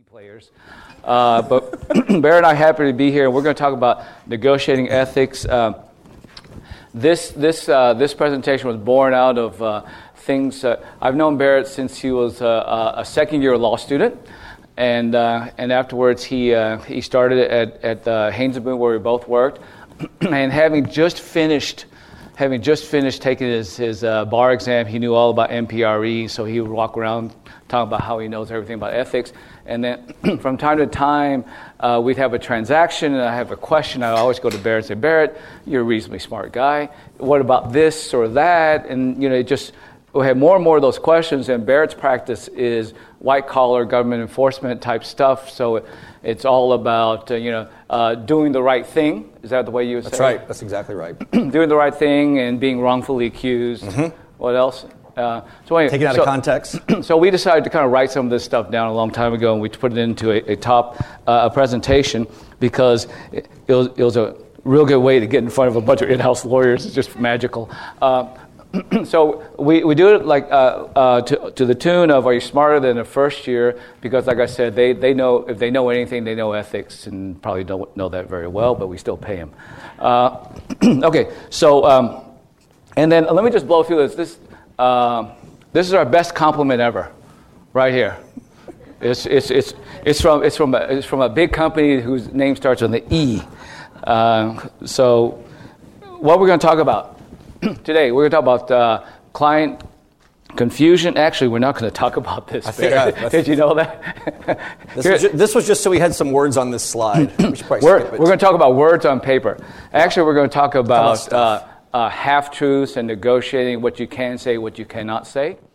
players. But Barrett and I are happy to be here. We're going to talk about negotiating ethics. This presentation was born out of things. I've known Barrett since he was a second-year law student, and afterwards he started at Haynes & Boone, where we both worked, and having just finished taking his bar exam, he knew all about MPRE, so he would walk around talking about how he knows everything about ethics. And then from time to time, we'd have a transaction, and I have a question. I always go to Barrett and say, Barrett, you're a reasonably smart guy. What about this or that? And, we have more and more of those questions, and Barrett's practice is white-collar government enforcement type stuff, so it's all about, doing the right thing. Is that the way you would say it? That's right. That's exactly right. Doing the right thing and being wrongfully accused. Mm-hmm. What else? Taken out of context. So we decided to kind of write some of this stuff down a long time ago, and we put it into a presentation because it was a real good way to get in front of a bunch of in-house lawyers. It's just magical. So we do it like to the tune of, are you smarter than the first year? Because like I said, they know, if they know anything, they know ethics, and probably don't know that very well, but we still pay them. Okay, so and then let me just blow through this. This is our best compliment ever, right here. It's from a big company whose name starts with an E. So what we're going to talk about today, we're going to talk about client confusion. Actually, we're not going to talk about this. Did you know that? This was just so we had some words on this slide. We're going to talk about words on paper. Actually, we're going to talk about half-truths and negotiating what you can say, what you cannot say.